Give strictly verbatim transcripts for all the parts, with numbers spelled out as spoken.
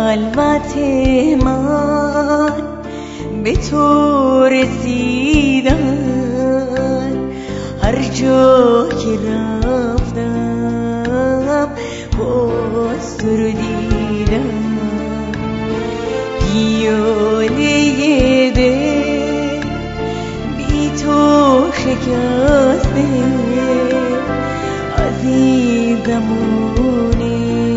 خلوت من به تو رسیدن، هر جا که رفتم باز تو رو دیدم. پیاله دل بی تو شکسته از این زمونه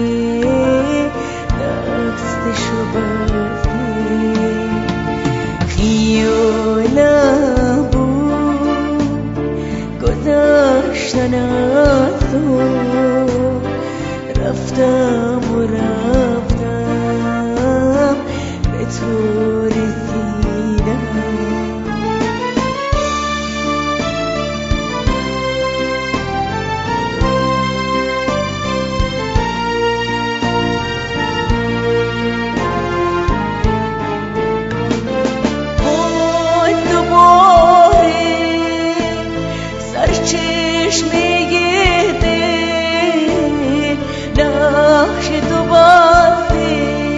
دستشو بسته. خیالم بود گذشتن از تو، رفتم و رفتم به تو رسیدم. چشمه دل نقش تو باسته،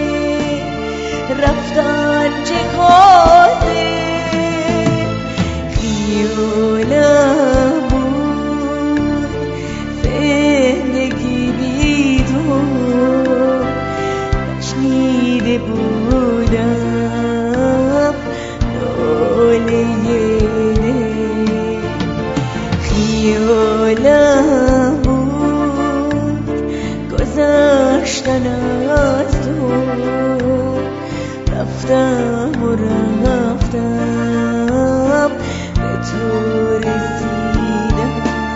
رفتن چه کاسته. خیالم بود زندگی بی تو، نشنیده بودم ناله خیالم بود گذشتن از تو، رفتم و رفتم به تو رسیدم.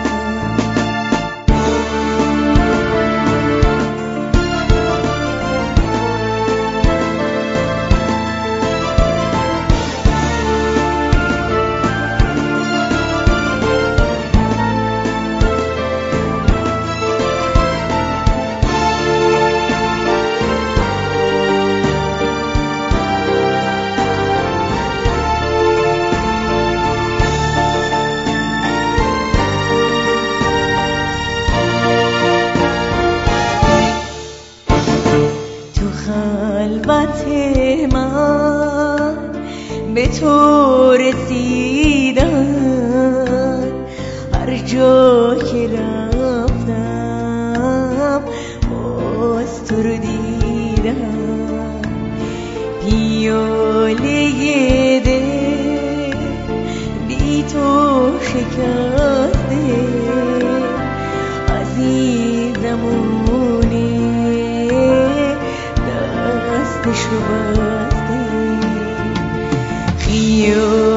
خلوت من به تو رسیدن، هر جا که رفتم باز تو رو دیدم. پیاله دل بی تو شکسته از این زمونه دستشو بسته. خیال